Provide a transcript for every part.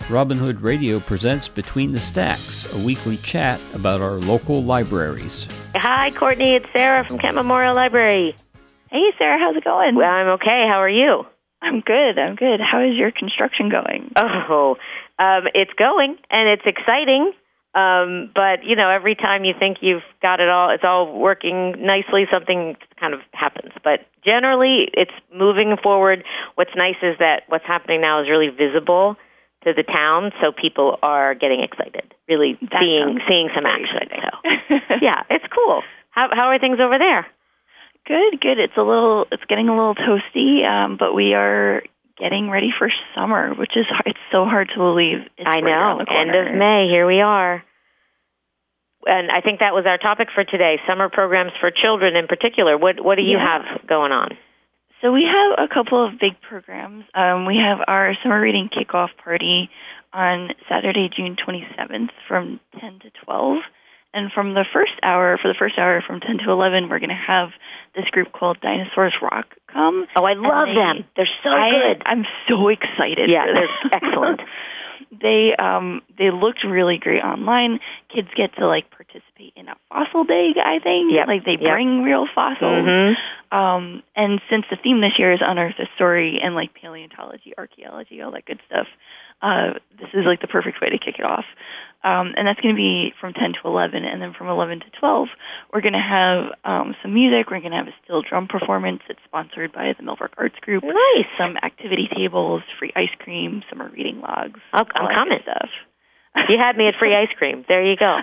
Robin Hood Radio presents Between the Stacks, a weekly chat about our local libraries. Hi, Courtney. It's Sarah from Kent Memorial Library. Hey, Sarah. How's it going? Well, I'm okay. How are you? I'm good. How is your construction going? It's going, and it's exciting. But, you know, every time you think you've got it all, it's all working nicely, something kind of happens. But generally, it's moving forward. What's nice is that what's happening now is really visible to the town, so people are getting excited, really seeing some action. So, yeah, it's cool. How are things over there? Good. It's getting a little toasty, but we are getting ready for summer, which is it's so hard to believe. I know. End of May, here we are. And I think that was our topic for today, summer programs for children in particular. What do you have going on? So we have a couple of big programs. We have our summer reading kickoff party on Saturday, June 27th from 10 to 12. And for the first hour from 10 to 11, we're going to have this group called Dinosaurs Rock come. Oh, I love them. They're so good. I'm so excited. Yeah, they're excellent. They looked really great online. Kids get to participate in a fossil day, I think. Yep. They bring real fossils. Mm-hmm. And since the theme this year is Unearth a Story and paleontology, archaeology, all that good stuff, this is the perfect way to kick it off. And that's going to be from 10 to 11. And then from 11 to 12, we're going to have some music. We're going to have a steel drum performance. It's sponsored by the Millbrook Arts Group. Nice. Some activity tables, free ice cream, summer reading logs. I'm coming. Stuff. You had me at free ice cream. There you go.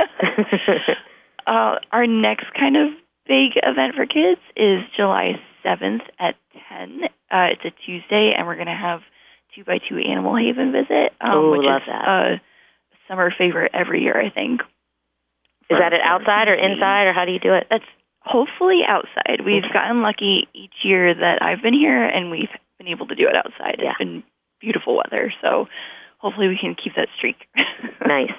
Our next kind of big event for kids is July 7th at 10. It's a Tuesday, and we're going to have 2x2 Animal Haven visit, which love is that. Summer favorite every year, I think. Is that it outside or inside, or how do you do it? That's hopefully outside. We've gotten lucky each year that I've been here, and we've been able to do it outside. Yeah. It's been beautiful weather, so hopefully we can keep that streak. Nice.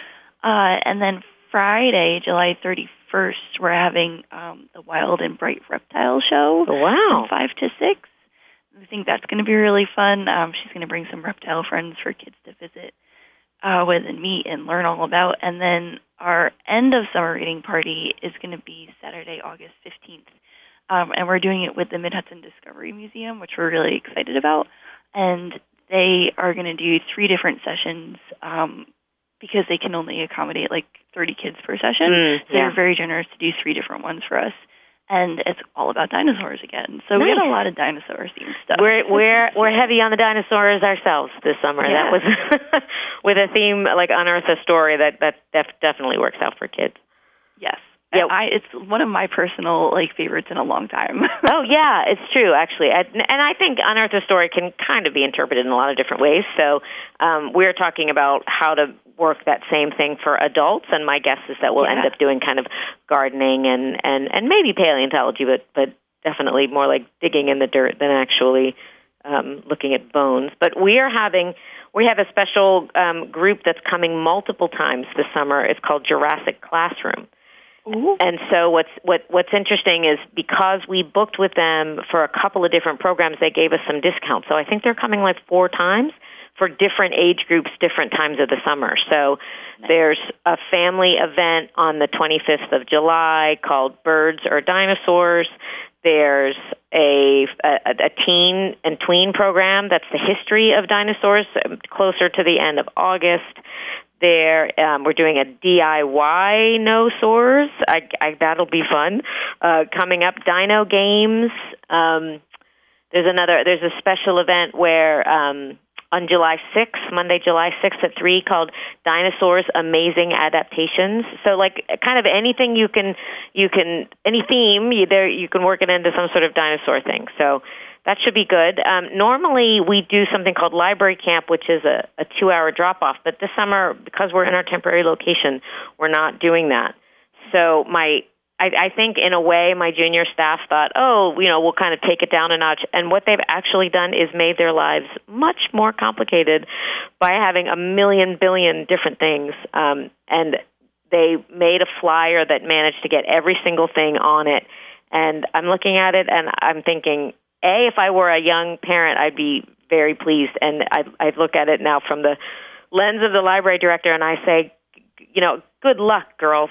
And then Friday, July 31st, we're having the Wild and Bright Reptile Show. Wow. From 5 to 6. I think that's going to be really fun. She's going to bring some reptile friends for kids to visit with and meet and learn all about. And then our end of summer reading party is going to be Saturday, August 15th. And we're doing it with the Mid-Hudson Discovery Museum, which we're really excited about. And they are going to do 3 different sessions because they can only accommodate 30 kids per session. So they're very generous to do 3 different ones for us. And it's all about dinosaurs again. So we got a lot of dinosaur-themed stuff. We're heavy on the dinosaurs ourselves this summer. Yeah. That was with a theme like Unearth a Story that definitely works out for kids. Yes. Yeah. It's one of my personal favorites in a long time. Oh, yeah, it's true, actually. And I think Unearth a Story can kind of be interpreted in a lot of different ways. So we're talking about how to work that same thing for adults, and my guess is that we'll end up doing kind of gardening and maybe paleontology, but definitely more like digging in the dirt than actually looking at bones. But we have a special group that's coming multiple times this summer. It's called Jurassic Classroom. Ooh. And so what's interesting is because we booked with them for a couple of different programs, they gave us some discounts. So I think they're coming 4 times for different age groups, different times of the summer. So there's a family event on the 25th of July called Birds or Dinosaurs. There's a teen and tween program that's the history of dinosaurs, closer to the end of August. We're doing a DIY Nosaurs. That'll be fun. Coming up, Dino Games. There's a special event where on July 6th, Monday, July 6th at 3, called Dinosaurs Amazing Adaptations. So kind of anything any theme, you can work it into some sort of dinosaur thing. So that should be good. Normally, we do something called Library Camp, which is a 2-hour drop-off. But this summer, because we're in our temporary location, we're not doing that. So I think, in a way, my junior staff thought, we'll kind of take it down a notch. And what they've actually done is made their lives much more complicated by having a million billion different things. And they made a flyer that managed to get every single thing on it. And I'm looking at it, and I'm thinking, if I were a young parent, I'd be very pleased. And I look at it now from the lens of the library director, and I say, good luck, girls.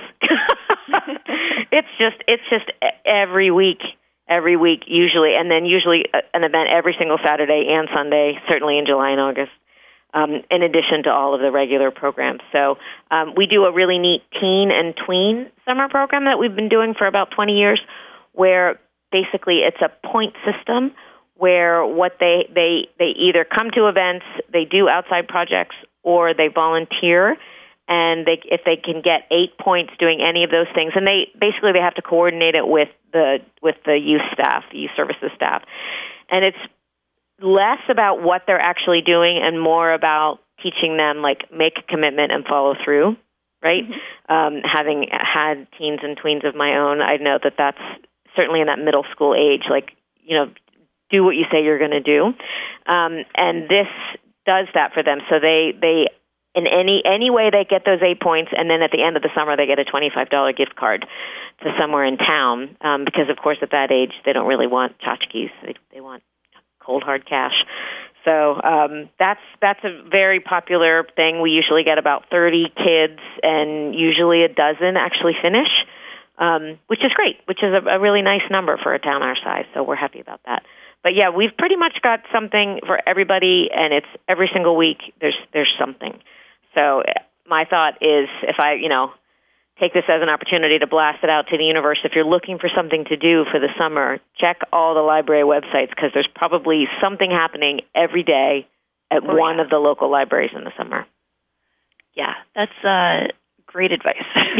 It's just every week, usually, and then usually an event every single Saturday and Sunday, certainly in July and August, in addition to all of the regular programs. So we do a really neat teen and tween summer program that we've been doing for about 20 years, where basically it's a point system where what they either come to events, they do outside projects, or they volunteer. And if they can get 8 points doing any of those things, and they have to coordinate it with the youth staff, the youth services staff, and it's less about what they're actually doing and more about teaching them, like, make a commitment and follow through. Right? Mm-hmm. Having had teens and tweens of my own, I know that that's certainly in that middle school age. Like, do what you say you're going to do, and this does that for them. So they in any way they get those 8 points, and then at the end of the summer they get a $25 gift card to somewhere in town, because of course at that age they don't really want tchotchkes. They want cold hard cash. So that's a very popular thing. We usually get about 30 kids, and usually a dozen actually finish, which is great, which is a really nice number for a town our size. So we're happy about that. But yeah, we've pretty much got something for everybody, and it's every single week there's something. So my thought is, if I, take this as an opportunity to blast it out to the universe, if you're looking for something to do for the summer, check all the library websites, because there's probably something happening every day at one of the local libraries in the summer. Yeah, that's great advice.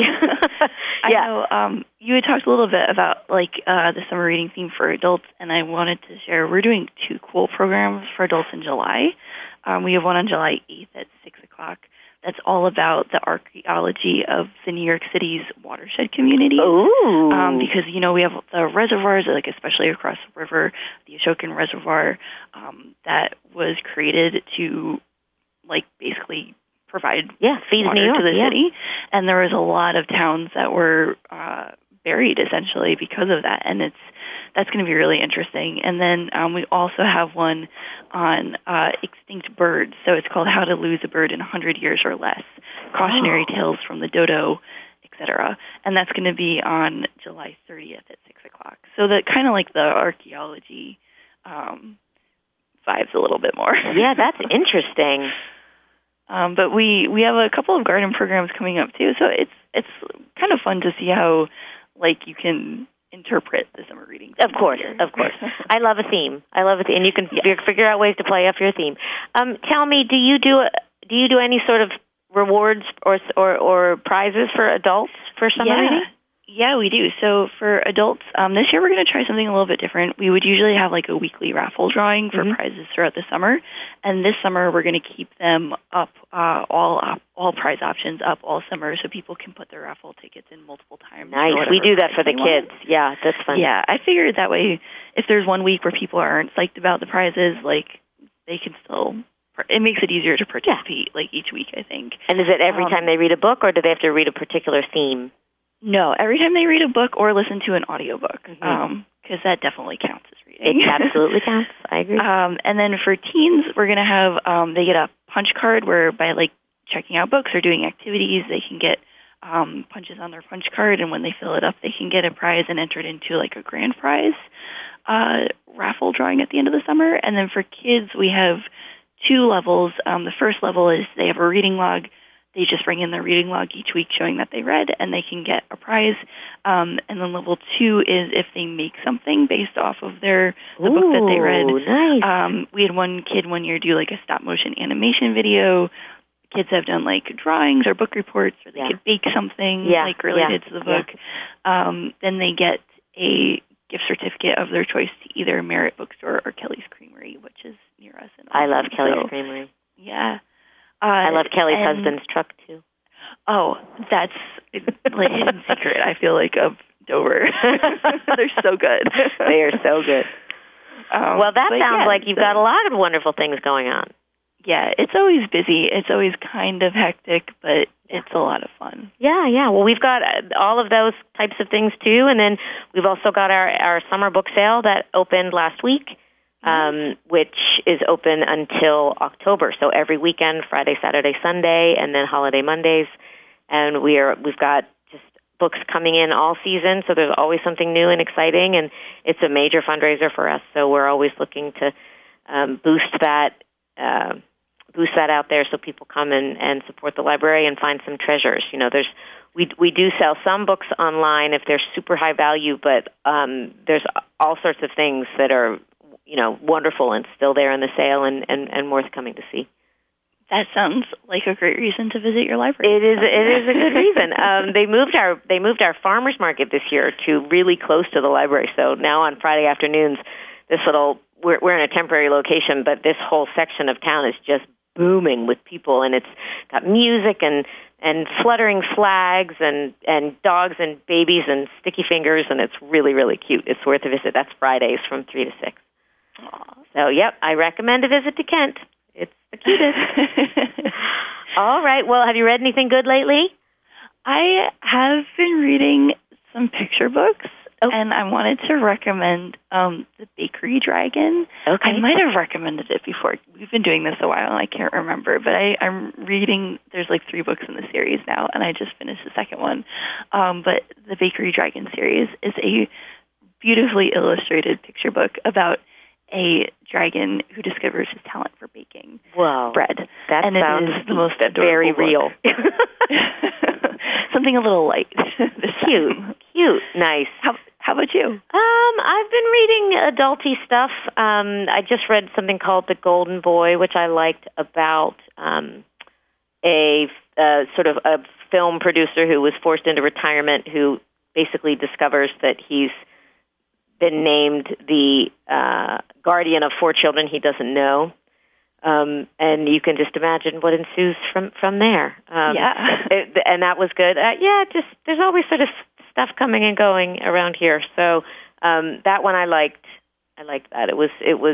I know you had talked a little bit about the summer reading theme for adults, and I wanted to share we're doing 2 cool programs for adults in July. We have one on July 8th at 6 o'clock. That's all about the archaeology of the New York City's watershed community. Because, we have the reservoirs, especially across the river, the Ashokan Reservoir, that was created to, basically provide feed water New York, to the city. And there was a lot of towns that were buried, essentially, because of that. And that's going to be really interesting. And then we also have one on extinct birds. So it's called How to Lose a Bird in 100 Years or Less, Cautionary Tales from the Dodo, etc. And that's going to be on July 30th at 6 o'clock. So that kind of like the archaeology vibes a little bit more. Yeah, that's interesting. But we have a couple of garden programs coming up, too. So it's kind of fun to see how, you can interpret the summer reading. Of course. I love a theme. And you can figure out ways to play off your theme. Tell me, do you do any sort of rewards or prizes for adults for summer reading? Yeah, we do. So for adults, this year we're going to try something a little bit different. We would usually have a weekly raffle drawing for prizes throughout the summer, and this summer we're going to keep them up, all prize options up all summer, so people can put their raffle tickets in multiple times. Nice. We do that for the kids. Yeah, that's fun. Yeah, I figured that way, if there's one week where people aren't psyched about the prizes, they can still. It makes it easier to participate each week, I think. And is it every time they read a book, or do they have to read a particular theme? No, every time they read a book or listen to an audiobook, because that definitely counts as reading. It absolutely counts. I agree. And then for teens, we're going to have, they get a punch card where by checking out books or doing activities, they can get punches on their punch card, and when they fill it up, they can get a prize and enter it into a grand prize raffle drawing at the end of the summer. And then for kids, we have 2 levels. The first level is they have a reading log. They just bring in their reading log each week showing that they read, and they can get a prize. And then level 2 is if they make something based off of the book that they read. Nice. We had one kid one year do a stop-motion animation video. Kids have done drawings or book reports, or they could bake something related to the book. Then they get a gift certificate of their choice to either Merritt Bookstore or Kelly's Creamery, which is near us. I love Kelly's Creamery. Yeah. I love Kelly's husband's truck, too. Oh, that's hidden secret, I feel of Dover. They're so good. They are so good. Well, that sounds like you've got a lot of wonderful things going on. Yeah, it's always busy. It's always kind of hectic, but it's a lot of fun. Yeah. Well, we've got all of those types of things, too. And then we've also got our summer book sale that opened last week. which is open until October. So every weekend, Friday, Saturday, Sunday, and then holiday Mondays. And we've got just books coming in all season, so there's always something new and exciting, and it's a major fundraiser for us. So we're always looking to boost that out there, so people come and support the library and find some treasures. You know, we do sell some books online if they're super high value, but there's all sorts of things that are, you know, wonderful and still there in the sale and worth coming to see. That sounds like a great reason to visit your library. It is a good reason. They moved our farmers market this year to really close to the library. So now on Friday afternoons, we're in a temporary location, but this whole section of town is just booming with people, and it's got music and fluttering flags and dogs and babies and sticky fingers, and it's really, really cute. It's worth a visit. That's Fridays from 3 to 6. Aww. So, yep, I recommend a visit to Kent. It's the cutest. All right. Well, have you read anything good lately? I have been reading some picture books, and I wanted to recommend The Bakery Dragon. Okay. I might have recommended it before. We've been doing this a while, and I can't remember. But I'm reading, there's like 3 books in the series now, and I just finished the second one. But The Bakery Dragon series is a beautifully illustrated picture book about a dragon who discovers his talent for baking bread. That and sounds it is the most very real. Something a little light. This time. Cute, nice. How about you? I've been reading adulty stuff. I just read something called The Golden Boy, which I liked, about a sort of a film producer who was forced into retirement, who basically discovers that he's been named the guardian of 4 children he doesn't know. And you can just imagine what ensues from there. And that was good. Just there's always sort of stuff coming and going around here. So that one I liked. I liked that. It was.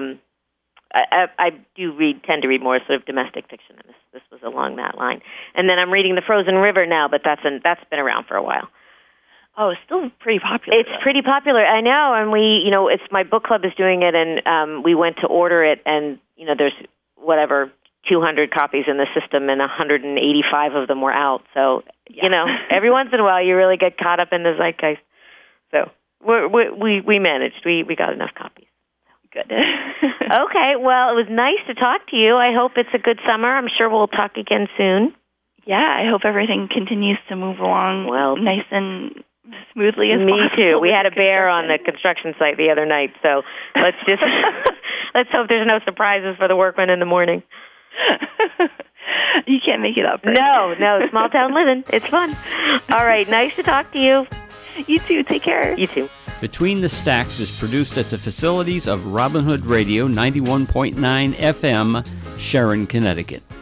I tend to read more sort of domestic fiction, and this was along that line. And then I'm reading The Frozen River now, but that's been around for a while. Oh, it's still pretty popular. It's pretty popular, I know, and it's my book club is doing it, and we went to order it, and there's 200 copies in the system, and 185 of them were out. So every once in a while, you really get caught up in the zeitgeist. So we managed. We got enough copies. Good. Okay, well, it was nice to talk to you. I hope it's a good summer. I'm sure we'll talk again soon. Yeah, I hope everything continues to move along nice and smoothly as possible. Me too. We had a bear on the construction site the other night, so let's hope there's no surprises for the workmen in the morning. You can't make it up. Right? No, small town living. It's fun. All right, nice to talk to you. You too. Take care. You too. Between the Stacks is produced at the facilities of Robin Hood Radio 91.9 FM, Sharon, Connecticut.